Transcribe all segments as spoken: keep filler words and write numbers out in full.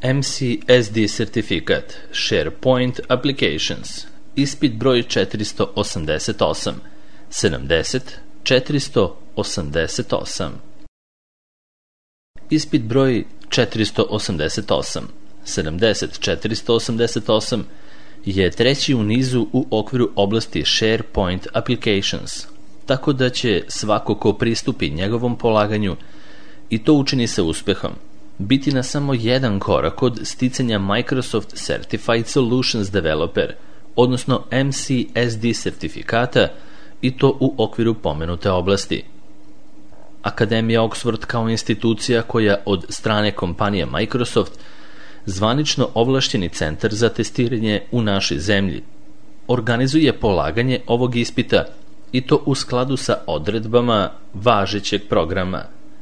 M C S D certifikat SharePoint Applications, ispit broj četiristo osamdeset osam, sedamdeset četiristo osamdeset osam. Ispit broj četiristo osamdeset osam, sedamdeset četiristo osamdeset osam je treći u nizu u okviru oblasti SharePoint Applications, tako da će svako ko pristupi njegovom polaganju i to učini sa uspehom, biti na samo jedan korak od sticanja Microsoft Certified Solutions Developer, odnosno M C S D sertifikata, i to u okviru pomenute oblasti. Akademija Oxford kao institucija koja od strane kompanije Microsoft, zvanično ovlašćeni centar za testiranje u našoj zemlji, organizuje polaganje ovog ispita i to u skladu sa odredbama važećeg programa.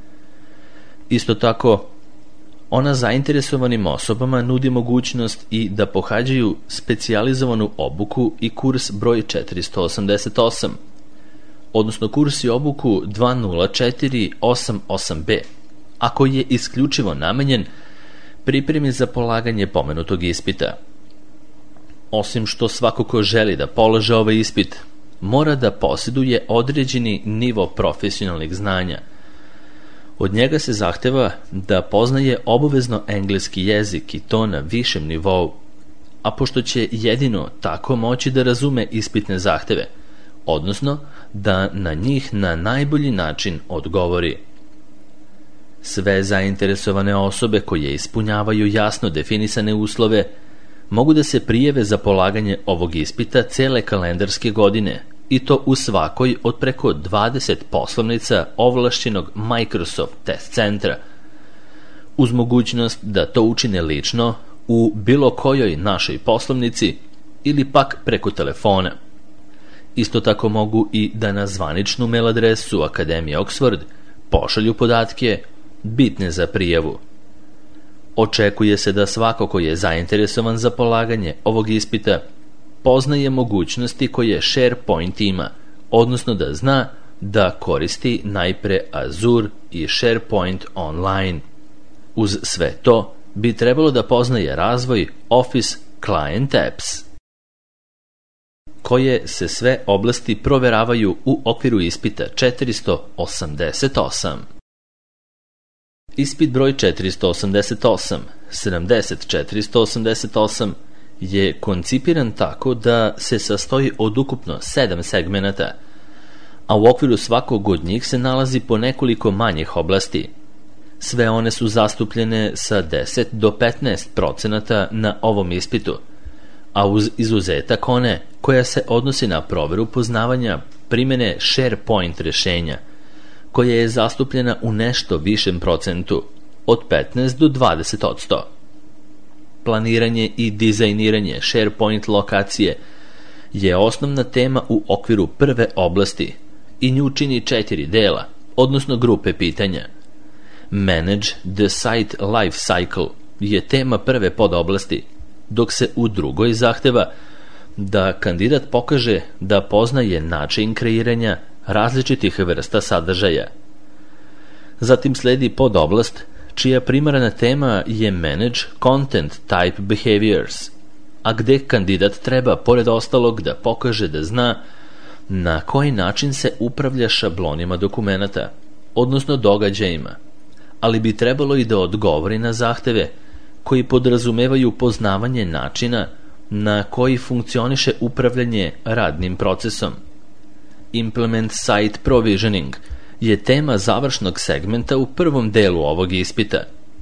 Isto tako, ona zainteresovanim osobama nudi mogućnost i da pohađaju specijalizovanu obuku i kurs broj četiristo osamdeset osam, odnosno kurs i obuku dva nula četiri osam osam B, a koji je isključivo namenjen pripremi za polaganje pomenutog ispita. Osim što svako ko želi da polože ovaj ispit, mora da posjeduje određeni nivo profesionalnih znanja. Od njega se zahteva da poznaje obavezno engleski jezik i to na višem nivou, a pošto će jedino tako moći da razume ispitne zahteve, odnosno da na njih na najbolji način odgovori. Sve zainteresovane osobe koje ispunjavaju jasno definisane uslove mogu da se prijave za polaganje ovog ispita cele kalendarske godine, i to u svakoj od preko dvadeset poslovnica ovlašćenog Microsoft Test Centra, uz mogućnost da to učine lično u bilo kojoj našoj poslovnici ili pak preko telefona. Isto tako mogu i da na zvaničnu mail adresu Akademije Oxford pošalju podatke bitne za prijavu. Očekuje se da svako ko je zainteresovan za polaganje ovog ispita poznaje mogućnosti koje SharePoint ima, odnosno da zna da koristi najpre Azure i SharePoint Online. Uz sve to bi trebalo da poznaje razvoj Office Client Apps, koje se sve oblasti proveravaju u okviru ispita četiristo osamdeset osam. Ispit broj četiristo osamdeset osam, sedamdeset četiristo osamdeset osam je koncipiran tako da se sastoji od ukupno sedam segmenata, a u okviru svakog od njih se nalazi po nekoliko manjih oblasti. Sve one su zastupljene sa deset do petnaest procenata na ovom ispitu, a uz izuzetak one koja se odnosi na proveru poznavanja primene SharePoint rešenja, koja je zastupljena u nešto višem procentu, od petnaest do dvadeset odsto. Planiranje i dizajniranje SharePoint lokacije je osnovna tema u okviru prve oblasti i nju čini četiri dela, odnosno grupe pitanja. Manage the site life cycle je tema prve podoblasti, dok se u drugoj zahteva da kandidat pokaže da poznaje način kreiranja različitih vrsta sadržaja. Zatim sledi podoblast čija primarna tema je Manage Content Type Behaviors, a gde kandidat treba, pored ostalog, da pokaže da zna na koji način se upravlja šablonima dokumenata, odnosno događajima, ali bi trebalo i da odgovori na zahteve koji podrazumevaju poznavanje načina na koji funkcioniše upravljanje radnim procesom. Implement Site Provisioning je tema završnog segmenta u prvom delu ovog ispita.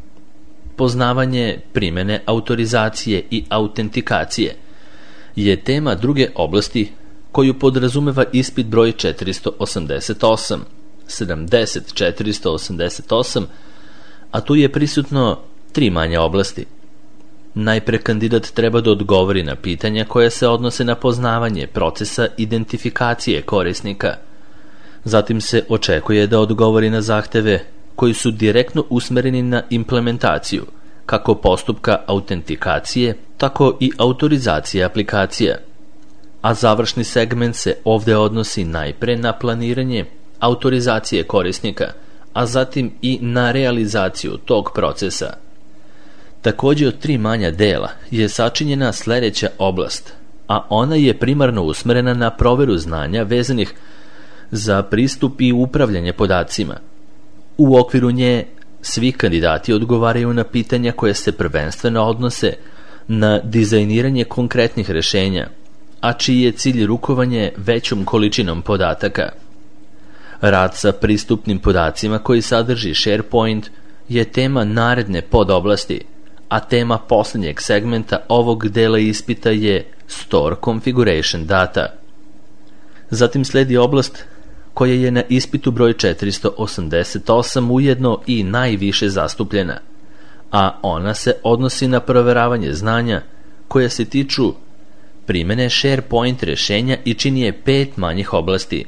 Poznavanje primene autorizacije i autentikacije je tema druge oblasti koju podrazumeva ispit broj četiristo osamdeset osam, sedamdeset četiristo osamdeset osam, a tu je prisutno tri manje oblasti. Najpre kandidat treba da odgovori na pitanja koja se odnose na poznavanje procesa identifikacije korisnika. Zatim se očekuje da odgovori na zahteve koji su direktno usmereni na implementaciju, kako postupka autentikacije, tako i autorizacije aplikacija. A završni segment se ovde odnosi najpre na planiranje autorizacije korisnika, a zatim i na realizaciju tog procesa. Također od tri manja dela je sačinjena sljedeća oblast, a ona je primarno usmerena na proveru znanja vezanih za pristup i upravljanje podacima. U okviru nje svi kandidati odgovaraju na pitanja koje se prvenstveno odnose na dizajniranje konkretnih rješenja, a čiji je cilj rukovanje većom količinom podataka. Rad sa pristupnim podacima koji sadrži SharePoint je tema naredne podoblasti, a tema posljednjeg segmenta ovog dela ispita je Store Configuration Data. Zatim sledi oblast koja je na ispitu broj četiristo osamdeset osam ujedno i najviše zastupljena, a ona se odnosi na provjeravanje znanja koje se tiču primjene SharePoint rješenja i čini je pet manjih oblasti.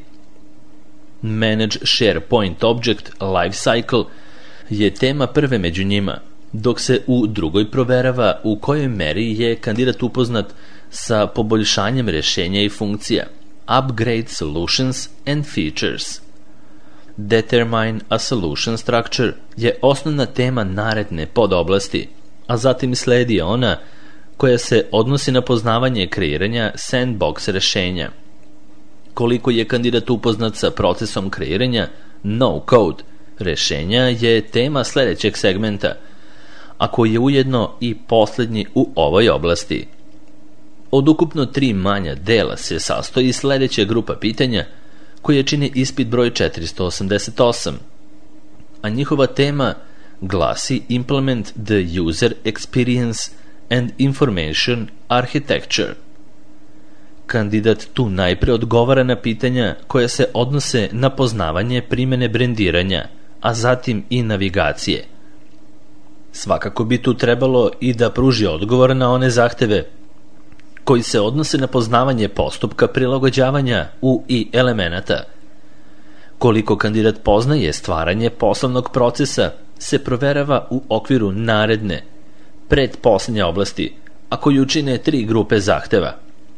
Manage SharePoint Object Lifecycle je tema prve među njima, dok se u drugoj proverava u kojoj meri je kandidat upoznat sa poboljšanjem rješenja i funkcija, Upgrade Solutions and Features. Determine a Solution Structure je osnovna tema naredne podoblasti, a zatim sledi ona koja se odnosi na poznavanje kreiranja sandbox rješenja. Koliko je kandidat upoznat sa procesom kreiranja no-code rješenja je tema sljedećeg segmenta, a koji je ujedno i posljednji u ovoj oblasti. Od ukupno tri manja dela se sastoji sljedeća grupa pitanja koje čine ispit broj četiristo osamdeset osam, a njihova tema glasi Implement the User Experience and Information Architecture. Kandidat tu najprije odgovara na pitanja koja se odnose na poznavanje primjene brendiranja, a zatim i navigacije. Svakako bi tu trebalo i da pruži odgovor na one zahteve koji se odnose na poznavanje postupka prilagođavanja U I elemenata. Koliko kandidat poznaje stvaranje poslovnog procesa se proverava u okviru naredne, pretposljednje oblasti, a koju čine tri grupe zahteva.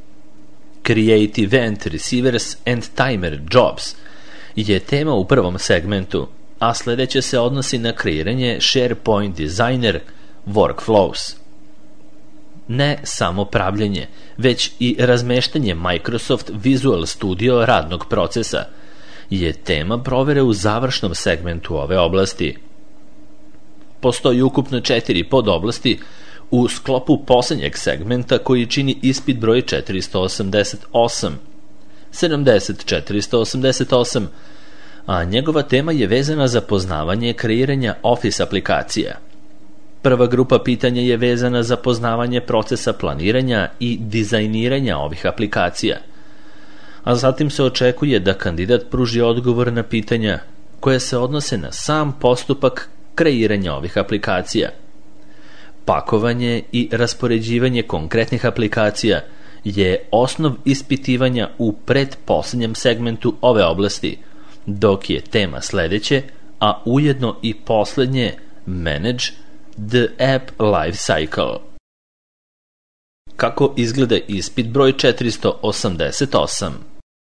Create Event Receivers and Timer Jobs je tema u prvom segmentu, a sljedeće se odnosi na kreiranje SharePoint Designer Workflows. Ne samo pravljenje, već i razmeštanje Microsoft Visual Studio radnog procesa je tema provere u završnom segmentu ove oblasti. Postoji ukupno četiri podoblasti u sklopu posljednjeg segmenta koji čini ispit broj četiristo osamdeset osam, sedamdeset četiristo osamdeset osam, a njegova tema je vezana za poznavanje kreiranja Office aplikacija. Prva grupa pitanja je vezana za poznavanje procesa planiranja i dizajniranja ovih aplikacija, a zatim se očekuje da kandidat pruži odgovor na pitanja koje se odnose na sam postupak kreiranja ovih aplikacija. Pakovanje i raspoređivanje konkretnih aplikacija je osnov ispitivanja u pretposljednjem segmentu ove oblasti, dok je tema sljedeće, a ujedno i posljednje, Manage the App Lifecycle. Kako izgleda ispit broj četiristo osamdeset osam?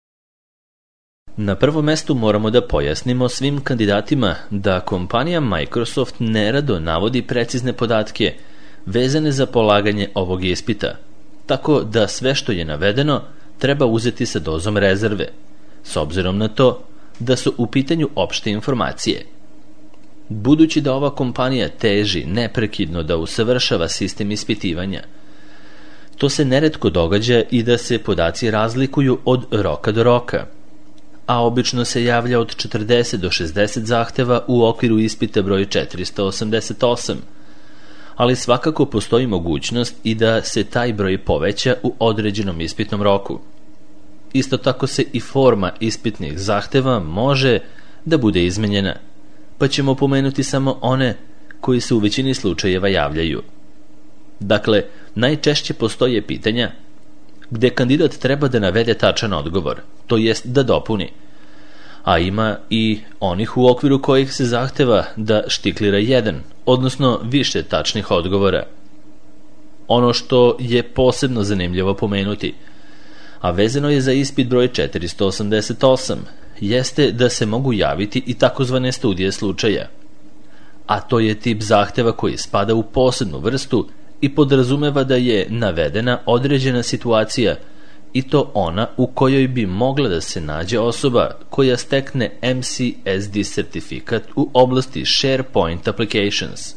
Na prvom mjestu moramo da pojasnimo svim kandidatima da kompanija Microsoft nerado navodi precizne podatke vezane za polaganje ovog ispita, tako da sve što je navedeno treba uzeti sa dozom rezerve, s obzirom na to da su u pitanju opšte informacije. Budući da ova kompanija teži neprekidno da usavršava sistem ispitivanja, to se neretko događa i da se podaci razlikuju od roka do roka, a obično se javlja od četrdeset do šezdeset zahteva u okviru ispita broj četiristo osamdeset osam, ali svakako postoji mogućnost i da se taj broj poveća u određenom ispitnom roku. Isto tako se i forma ispitnih zahteva može da bude izmenjena, pa ćemo pomenuti samo one koji se u većini slučajeva javljaju. Dakle, najčešće postoje pitanja gdje kandidat treba da navede tačan odgovor, to jest da dopuni, a ima i onih u okviru kojih se zahteva da štiklira jedan, odnosno više tačnih odgovora. Ono što je posebno zanimljivo pomenuti, a vezano je za ispit broj četiristo osamdeset osam, jeste da se mogu javiti i takozvane studije slučaja. a to je tip zahteva koji spada u posebnu vrstu i podrazumeva da je navedena određena situacija, i to ona u kojoj bi mogla da se nađe osoba koja stekne M C S D sertifikat u oblasti SharePoint Applications.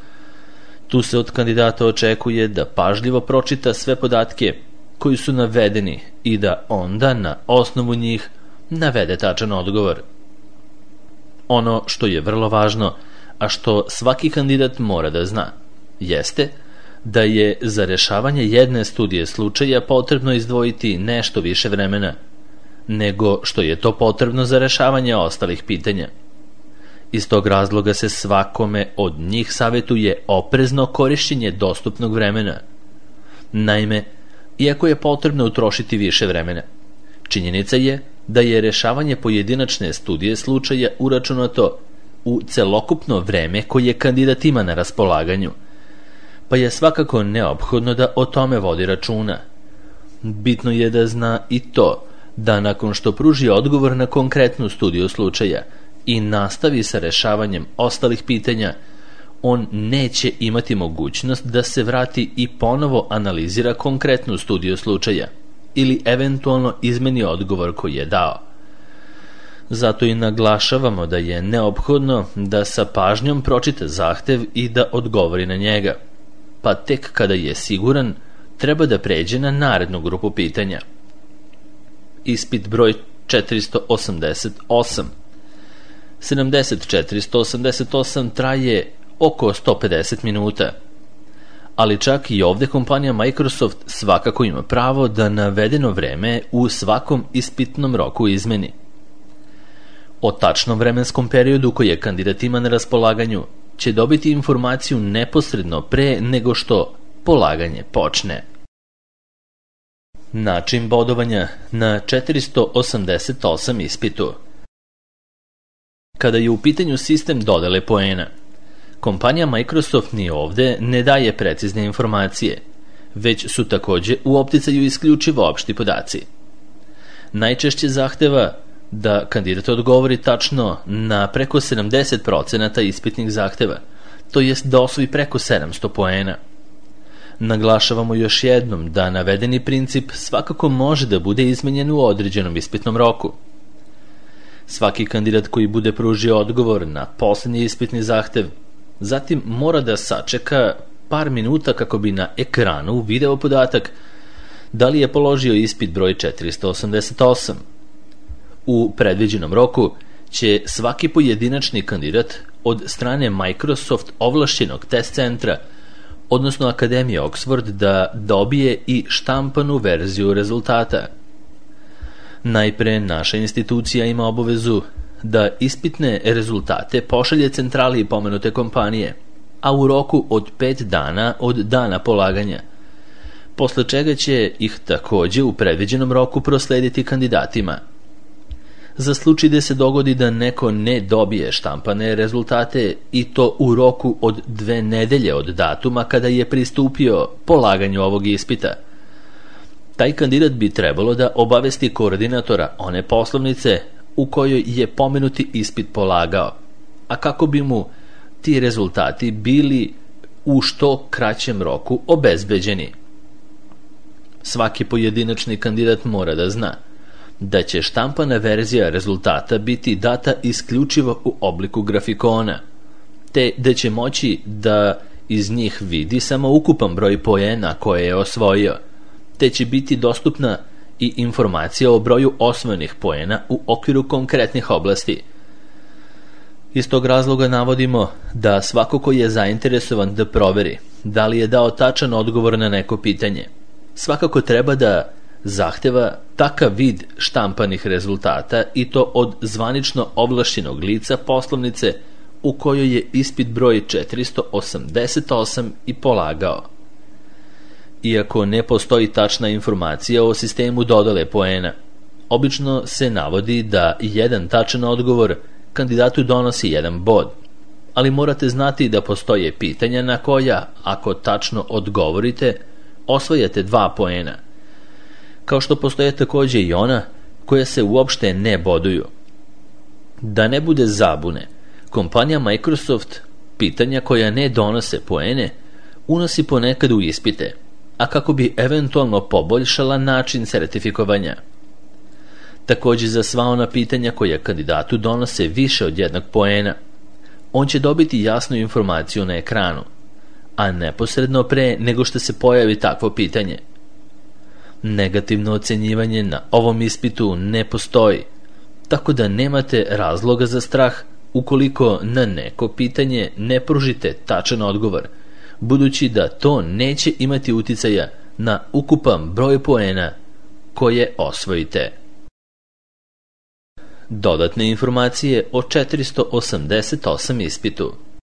Tu se od kandidata očekuje da pažljivo pročita sve podatke koji su navedeni i da onda na osnovu njih navede tačan odgovor. Ono što je vrlo važno, a što svaki kandidat mora da zna, jeste da je za rešavanje jedne studije slučaja potrebno izdvojiti nešto više vremena nego što je to potrebno za rešavanje ostalih pitanja. Iz tog razloga se svakome od njih savetuje oprezno korišćenje dostupnog vremena. Naime, iako je potrebno utrošiti više vremena, činjenica je da je rešavanje pojedinačne studije slučaja uračunato u celokupno vreme koje kandidat ima na raspolaganju, pa je svakako neophodno da o tome vodi računa. Bitno je da zna i to da nakon što pruži odgovor na konkretnu studiju slučaja i nastavi sa rešavanjem ostalih pitanja, on neće imati mogućnost da se vrati i ponovo analizira konkretnu studiju slučaja ili eventualno izmeni odgovor koji je dao. Zato i naglašavamo da je neophodno da sa pažnjom pročita zahtev i da odgovori na njega, pa tek kada je siguran, treba da pređe na narednu grupu pitanja. Ispit broj četiristo osamdeset osam. sedamdeset četiristo osamdeset osam traje oko sto pedeset minuta, ali čak i ovde kompanija Microsoft svakako ima pravo da navedeno vreme u svakom ispitnom roku izmeni. O tačnom vremenskom periodu koji je kandidat ima na raspolaganju će dobiti informaciju neposredno pre nego što polaganje počne. Način bodovanja na četiristo osamdeset osam ispitu. Kada je u pitanju sistem dodele poena, kompanija Microsoft ni ovde ne daje precizne informacije, već su takođe u opticaju isključivo opšti podaci. Najčešće zahteva da kandidat odgovori tačno na preko sedamdeset procenata ispitnih zahteva, to jest da osvoji preko sedamsto poena. Naglašavamo još jednom da navedeni princip svakako može da bude izmenjen u određenom ispitnom roku. Svaki kandidat koji bude pružio odgovor na poslednji ispitni zahtev, zatim mora da sačeka par minuta kako bi na ekranu video podatak da li je položio ispit broj četiristo osamdeset osam. U predviđenom roku će svaki pojedinačni kandidat od strane Microsoft ovlašćenog test centra, odnosno Akademije Oxford, da dobije i štampanu verziju rezultata. Najpre, naša institucija ima obavezu da ispitne rezultate pošalje centrali pomenute kompanije, a u roku od pet dana od dana polaganja, posle čega će ih takođe u predviđenom roku proslediti kandidatima. Za slučaj da se dogodi da neko ne dobije štampane rezultate, i to u roku od dve nedelje od datuma kada je pristupio polaganju ovog ispita, taj kandidat bi trebalo da obavesti koordinatora one poslovnice u kojoj je pomenuti ispit polagao, a kako bi mu ti rezultati bili u što kraćem roku obezbeđeni. Svaki pojedinačni kandidat mora da zna da će štampana verzija rezultata biti data isključivo u obliku grafikona, te da će moći da iz njih vidi samo ukupan broj poena koje je osvojio, te će biti dostupna i informacija o broju osvojenih poena u okviru konkretnih oblasti. Iz tog razloga navodimo da svako ko je zainteresovan da proveri da li je dao tačan odgovor na neko pitanje, svakako treba da zahteva takav vid štampanih rezultata, i to od zvanično ovlašćenog lica poslovnice u kojoj je ispit broj četiristo osamdeset osam i polagao. Iako ne postoji tačna informacija o sistemu dodele poena, obično se navodi da jedan tačan odgovor kandidatu donosi jedan bod, ali morate znati da postoje pitanja na koja, ako tačno odgovorite, osvajate dva poena, kao što postoje takođe i ona koja se uopšte ne boduju. Da ne bude zabune, kompanija Microsoft pitanja koja ne donose poene unosi ponekad u ispite, a kako bi eventualno poboljšala način sertifikovanja. Takođe, za sva ona pitanja koja kandidatu donose više od jednog poena, on će dobiti jasnu informaciju na ekranu, a neposredno pre nego što se pojavi takvo pitanje. Negativno ocenjivanje na ovom ispitu ne postoji, tako da nemate razloga za strah ukoliko na neko pitanje ne pružite tačan odgovor, budući da to neće imati uticaja na ukupan broj poena koje osvojite. Dodatne informacije o četiristo osamdeset osam ispitu.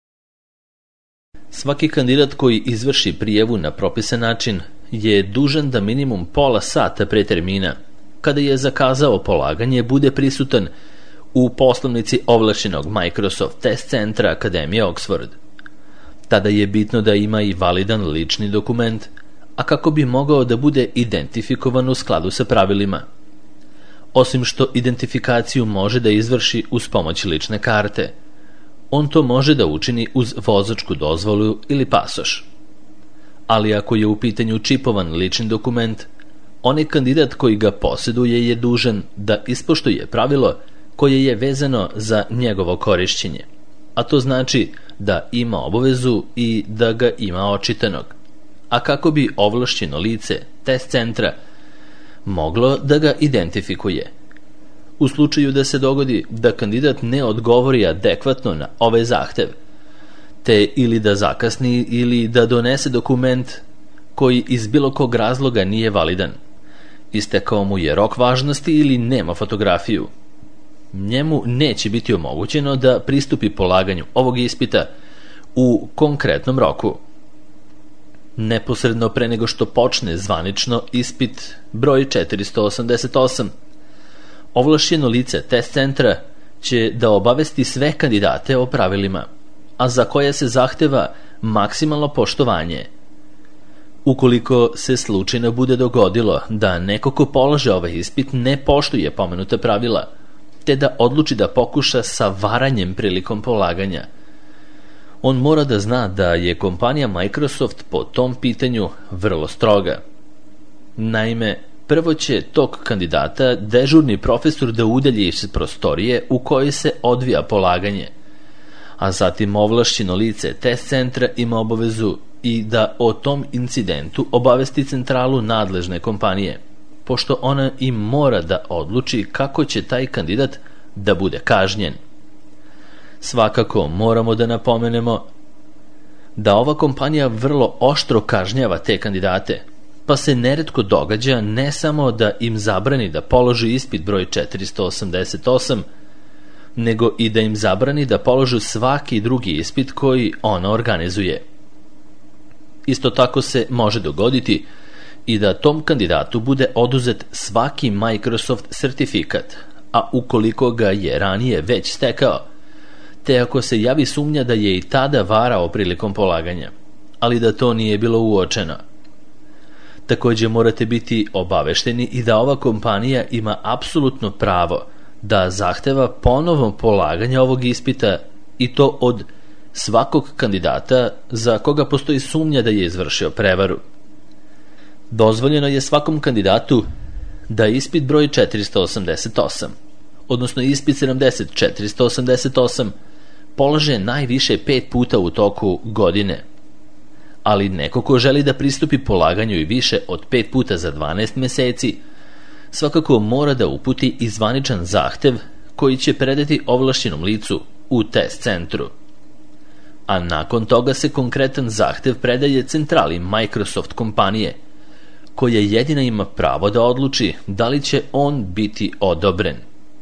Svaki kandidat koji izvrši prijavu na propisan način je dužan da minimum pola sata pre termina, kada je zakazao polaganje, bude prisutan u poslovnici ovlašćenog Microsoft Test Centra Akademije Oxford. Tada je bitno da ima i validan lični dokument, a kako bi mogao da bude identifikovan u skladu sa pravilima. Osim što identifikaciju može da izvrši uz pomoć lične karte, on to može da učini uz vozačku dozvolu ili pasoš. Ali ako je u pitanju čipovan lični dokument, onaj kandidat koji ga posjeduje je dužan da ispoštuje pravilo koje je vezano za njegovo korišćenje, a to znači da ima obavezu i da ga ima očitanog, a kako bi ovlašćeno lice test centra moglo da ga identifikuje. U slučaju da se dogodi da kandidat ne odgovori adekvatno na ovaj zahtev, te ili da zakasni ili da donese dokument koji iz bilo kog razloga nije validan, istekao mu je rok važnosti ili nema fotografiju, njemu neće biti omogućeno da pristupi polaganju ovog ispita u konkretnom roku. Neposredno pre nego što počne zvanično ispit broj četiristo osamdeset osam, ovlašćeno lice test centra će da obavesti sve kandidate o pravilima, a za koje se zahteva maksimalno poštovanje. Ukoliko se slučajno bude dogodilo da neko ko polaže ovaj ispit ne poštuje pomenuta pravila, te da odluči da pokuša sa varanjem prilikom polaganja, on mora da zna da je kompanija Microsoft po tom pitanju vrlo stroga. Naime, prvo će tog kandidata dežurni profesor da udalji iz prostorije u kojoj se odvija polaganje, a zatim ovlašćeno lice test centra ima obavezu i da o tom incidentu obavesti centralu nadležne kompanije, pošto ona i mora da odluči kako će taj kandidat da bude kažnjen. Svakako moramo da napomenemo da ova kompanija vrlo oštro kažnjava te kandidate, pa se neretko događa ne samo da im zabrani da položi ispit broj četiristo osamdeset osam, nego i da im zabrani da položu svaki drugi ispit koji ona organizuje. Isto tako se može dogoditi i da tom kandidatu bude oduzet svaki Microsoft sertifikat, a ukoliko ga je ranije već stekao, te ako se javi sumnja da je i tada varao prilikom polaganja, ali da to nije bilo uočeno. Takođe morate biti obavešteni i da ova kompanija ima apsolutno pravo da zahteva ponovno polaganje ovog ispita, i to od svakog kandidata za koga postoji sumnja da je izvršio prevaru. Dozvoljeno je svakom kandidatu da ispit broj četiristo osamdeset osam, odnosno ispit sedamdeset četiristo osamdeset osam, polaže najviše pet puta u toku godine. Ali neko ko želi da pristupi polaganju i više od pet puta za dvanaest meseci, svakako mora da uputi i zvaničan zahtev koji će predati ovlašćenom licu u test centru. A nakon toga se konkretan zahtev predaje centrali Microsoft kompanije, koja jedina ima pravo da odluči da li će on biti odobren.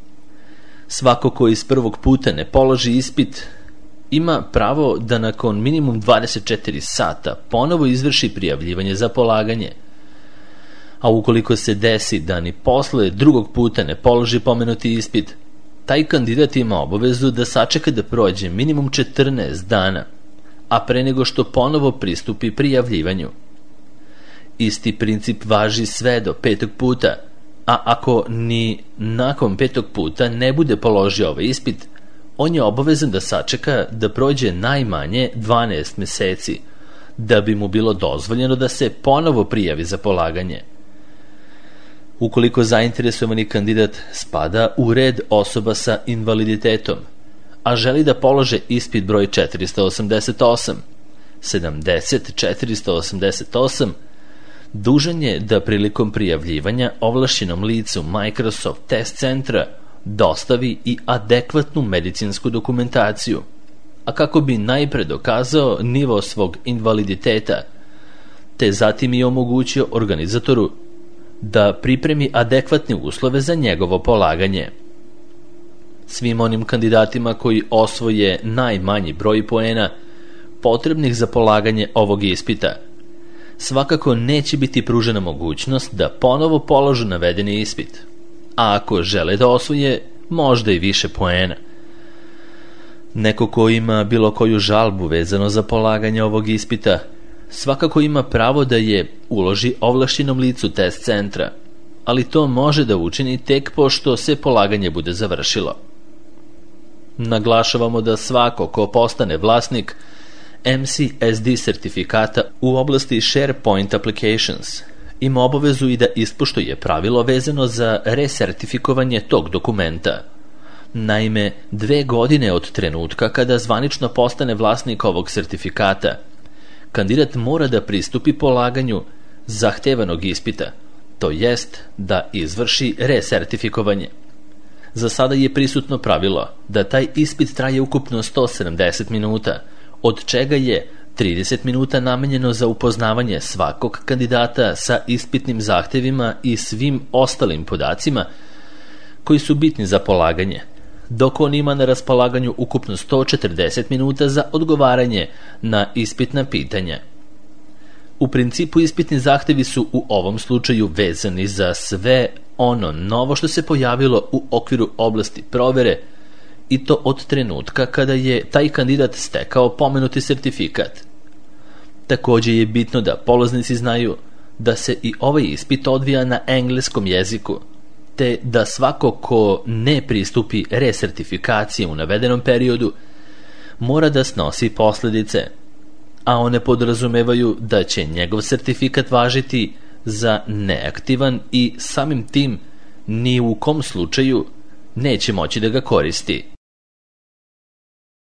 Svako ko iz prvog puta ne položi ispit ima pravo da nakon minimum dvadeset četiri sata ponovo izvrši prijavljivanje za polaganje, a ukoliko se desi da ni posle drugog puta ne položi pomenuti ispit, taj kandidat ima obavezu da sačeka da prođe minimum četrnaest dana, a pre nego što ponovo pristupi prijavljivanju. Isti princip važi sve do petog puta, a ako ni nakon petog puta ne bude položio ovaj ispit, on je obavezan da sačeka da prođe najmanje dvanaest meseci, da bi mu bilo dozvoljeno da se ponovo prijavi za polaganje. Ukoliko zainteresovani kandidat spada u red osoba sa invaliditetom, a želi da polože ispit broj četiristo osamdeset osam, sedamdeset četiristo osamdeset osam, dužan je da prilikom prijavljivanja ovlašćenom licu Microsoft Test Centra dostavi i adekvatnu medicinsku dokumentaciju, a kako bi najpre dokazao nivo svog invaliditeta, te zatim i omogućio organizatoru da pripremi adekvatne uslove za njegovo polaganje. Svim onim kandidatima koji osvoje najmanji broj poena potrebnih za polaganje ovog ispita, svakako neće biti pružena mogućnost da ponovo položu navedeni ispit, a ako žele da osvoje možda i više poena. Neko ko ima bilo koju žalbu vezano za polaganje ovog ispita, svakako ima pravo da je uloži ovlašćenom licu test centra, ali to može da učini tek pošto se polaganje bude završilo. Naglašavamo da svako ko postane vlasnik M C S D sertifikata u oblasti SharePoint Applications ima obavezu i da ispoštuje pravilo vezano za resertifikovanje tog dokumenta. Naime, dve godine od trenutka kada zvanično postane vlasnik ovog sertifikata, kandidat mora da pristupi polaganju zahtevanog ispita, to jest da izvrši resertifikovanje. Za sada je prisutno pravilo da taj ispit traje ukupno sto sedamdeset minuta, od čega je trideset minuta namenjeno za upoznavanje svakog kandidata sa ispitnim zahtevima i svim ostalim podacima koji su bitni za polaganje, dok on ima na raspolaganju ukupno sto četrdeset minuta za odgovaranje na ispitna pitanja. U principu ispitni zahtevi su u ovom slučaju vezani za sve ono novo što se pojavilo u okviru oblasti provere, i to od trenutka kada je taj kandidat stekao pomenuti sertifikat. Također je bitno da polaznici znaju da se i ovaj ispit odvija na engleskom jeziku, te da svako ko ne pristupi resertifikaciji u navedenom periodu mora da snosi posljedice, a one podrazumevaju da će njegov sertifikat važiti za neaktivan i samim tim ni u kom slučaju neće moći da ga koristi.